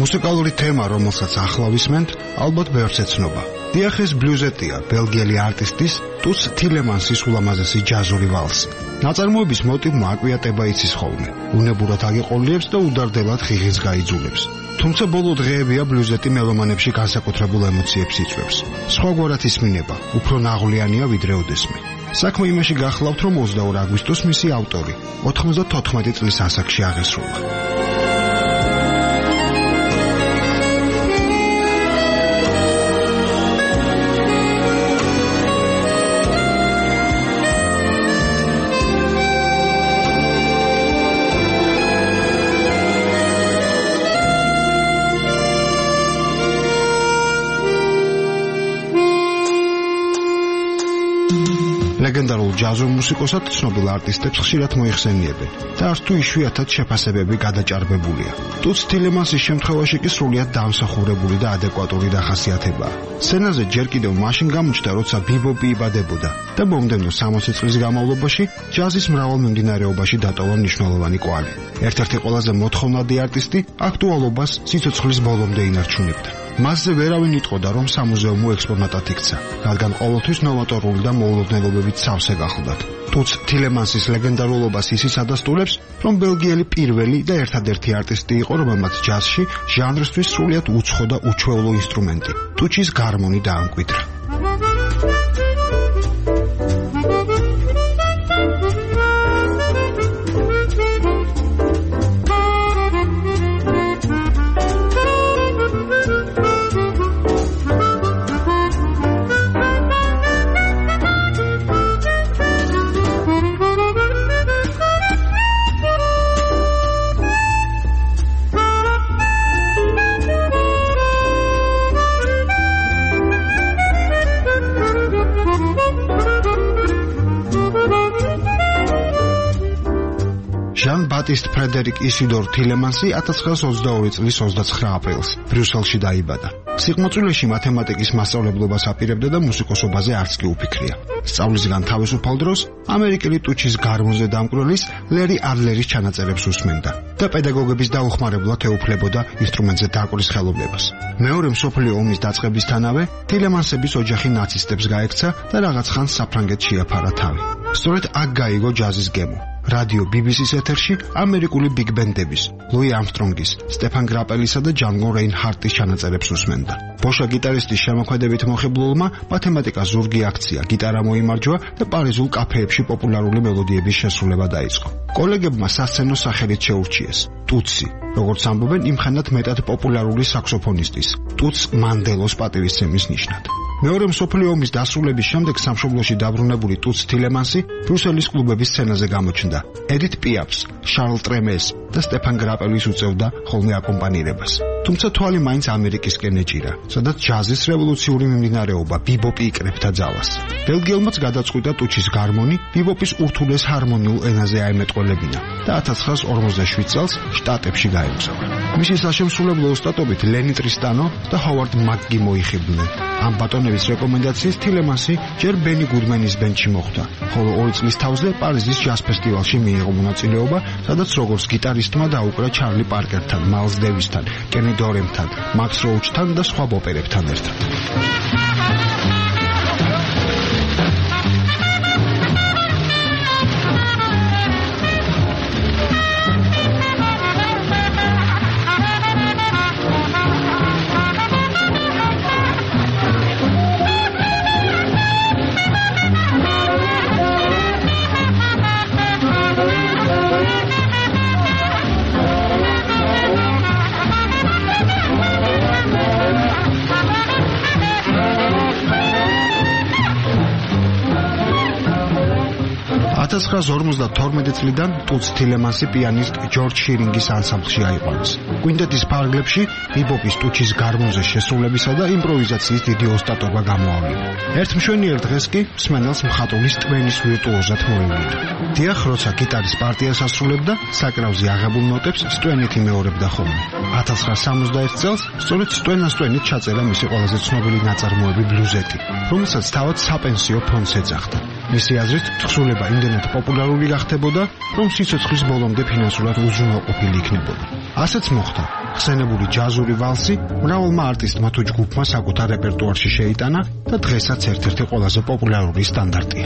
მუსიკალური თემა, რომელსაც ახლა ვისმენთ, ალბათ ბევრს ეცნობა. დიახ, ეს ბლუზეტია, ბელგიელი არტისტის ტუც თილემანსის ულამაზესი ჯაზური ვალსი. ნაწარმოების მოტივმა აკვიატება იცის ხოლმე, უნებურად აგეყოლიებს და უდარდელად ღიღის გაიძულებს. თუმცა ბოლო დღეებია ბლუზეტი მელომანებში განსაკუთრებულ ემოციებს იწვევს. სხვაგვარად ისმინება, უფრო ნაღვლიანია ვიდრე ოდესმე. საქმე იმაში გახლავთ, რომ 22 აგვისტოს მისი ავტორი 94 წლის ასაკში აღესრულა. ლეგენდარულ ჯაზურ მუსიკოსად ცნობილ არტისტებს ხშირად მოიხსენიებენ და არც თუ იშვიათად შეფასებები გადაჭარბებულია. ტუც თილემანსის შემთხვევაში კი სრულიად დამსახურებული და ადეკვატური დახასიათებაა. სცენაზე ჯერ კიდევ მაშინ გამოჩნდა, როცა ბიბოპი იბადებოდა და მომდევნო 60 წლის განმავლობაში ჯაზის მრავალ მიმდინარეობაში დატოვა მნიშვნელოვანი კვალი. ერთ-ერთი ყველაზე მოთხოვნადი არტისტი აქტუალობას სიცოცხლის ბოლომდე ინარჩუნებდა. მასზე ვერავინ იტყოდა, რომ სამუზეუმო ექსპონატად იქცა, რადგან ყოველთვის ნოვატორული და მოულოდნელობებით სავსე გახლდათ. ტუც თილემანსის ლეგენდარულობას ისიც ადასტურებს, რომ ბელგიელი პირველი და ერთადერთი არტისტი იყო, რომელმაც ჯაზში ჟანრისთვის სრულიად უცხო და უჩვეულო ინსტრუმენტი, ტუჩის გარმონი დაამკვიდრა. ჟან-ბატისტ ფრედერიკ ისიდორ თილემანსი 1922 წლის 29 აპრილს ბრიუსელში დაიბადა. სიყმაწვილეში მათემატიკის მასწავლებლობას აპირებდა და მუსიკოსობაზე არც კი უფიქრია. სწავლისგან თავისუფალ დროს ამერიკელი ტუჩის გარმონზე დამკვირვებლის ლერი ადლერის ჩანაწერებს უსმენდა და პედაგოგების დაუხმარებლად ეუფლებოდა ინსტრუმენტზე დაკვრის ხელოვნებას. მეორე მსოფლიო ომის დაწყებისთანავე თილემანსების ოჯახი ნაცისტებს გაექცა და რაღაც ხანს საფრანგეთში შეაფარა თავი. სწორედ აქ გაიგო ჯაზის გემო. რადიო BBC-ს ეთერში ამერიკული ბიგ ბენდების, ლუი ამსტრონგის, სტეფან გრაპელისა და ჯანგო რეინჰარტის ჩანაწერებს უსმენდა. ბოშა გიტარისტის შემოქმედებით მოხიბლულმა მათემატიკას ზურგი აქცია, გიტარა მოიმარჯვა და პარიზულ კაფეებში პოპულარული მელოდიების შესრულება დაიწყო. კოლეგებმა სასცენო სახელით შეურჩიეს ტუცი, როგორც ამბობენ, იმხანად მეტად პოპულარული საქსოფონისტის, ტუც მანდელოს პატივისცემის ნიშნად. მეორე მსოფლიო ომის დასრულების შემდეგ სამშობლოში დაბრუნებული ტუც თილემანსი ბრუსელის კლუბების სცენაზე გამოჩნდა. ედით პიაფს, შარლ ტრემეს და სტეფან გრაპელის უწევდა ხოლმე აკომპანირებას. თუმცა თვალი მაინც ამერიკისკენ ეჭირა, სადაც ჯაზის რევოლუციური მიმდინარეობა ბიბოპი იკრებდა ძალას. ბელგიელმაც გადაწყვიტა ტუჩის გარმონი ბიბოპის ურთულეს ჰარმონიულ ენაზე აემეტყველებინა და 1947 წელს შტატებში გაემგზავრა. მისი საშემსრულებლო ოსტატობით ლენი ტრისტანო და ჰოვარდ მაკგი მოიხიბნენ. ამ ბატონების რეკომენდაციით თილემანსი ჯერ ბენი გუდმენის ბენდში მოხვდა, ხოლო 2 წლის თავზე პარიზის ჯაზ ფესტივალში მიიღო მონაწილეობა, სადაც როგორც გიტარისტმა დაუკრა ჩარლი პარკერთან, მაილს დევისთან, კენი დორემთან, მაქს როუჩთან და სხვა პოპერებთან ერთად. Ათასცხრაასი 52 წლიდან ტუც თილემანსი პიანისტ ჯორჯ შირინგის ანსამბლში აიყვანეს. კვინტეტის ფარგლებში ბიბოპის ტუჩის გარმონზე შესრულებისა და იმპროვიზაციის დიდი ოსტატობა გამოავლინა. ერთ მშვენიერ დღეს კი მსმენელს მხატვრული სტვენის ვირტუოზად მოევლინა. დიახ, როცა გიტარის პარტიას ასრულებდა, საკრავზე აღებულ ნოტებს სტვენით იმეორებდა ხოლმე. 1961 წელს სწორედ სტვენასტვენით ჩაწერა მისი ყველაზე ცნობილი ნაწარმოები ბლუზეტი, რომელსაც თავად საპენსიო ფონდს ეძახდა. მისი აზრით, თხზულება იმდენად პოპულარული გახდებოდა, რომ სიცოცხლის ბოლომდე ფინანსურად უზრუნველყოფილი იქნებოდა. ასეც მოხდა. ხსენებული ჯაზური ვალსი მრავალმა არტისტმა თუ ჯგუფმა საკუთარ რეპერტუარში შეიტანა და დღესაც ერთ-ერთი ყველაზე პოპულარული სტანდარტია.